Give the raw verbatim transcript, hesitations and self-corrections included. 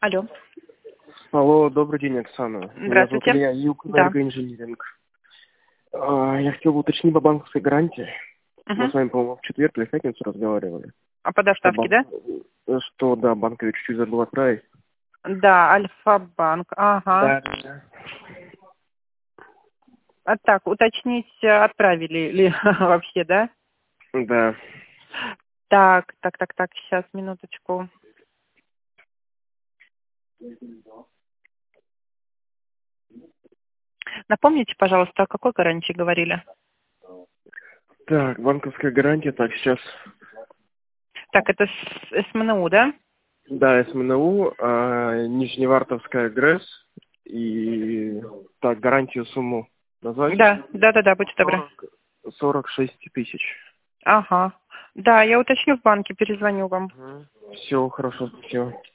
Алло. Алло, добрый день, Оксана. Меня зовут Здравствуйте. Илья Юг, Да. энергоинжиниринг. А, Я хотел бы уточнить по банковской гарантии. Мы Мгм. с вами, по-моему, в четверг или в пятницу разговаривали. А по Что, доставке, банк... да? что да, банковик чуть-чуть забыл отправить. Да, Альфа-банк. Ага. Да, да. А так, уточнить, э, отправили ли вообще, да? Да. Так, так, так, так, сейчас, минуточку. Напомните, пожалуйста, о какой гарантии говорили? Так, банковская гарантия, так, сейчас. Так, это с СМНУ, да? Да, СМНУ, а, Нижневартовская ГРЭС и... Так, гарантию сумму назвать? Да, да, да, да, будьте добры. сорок, сорок шесть тысяч. Ага. Да, я уточню в банке, перезвоню вам. Все, хорошо, спасибо.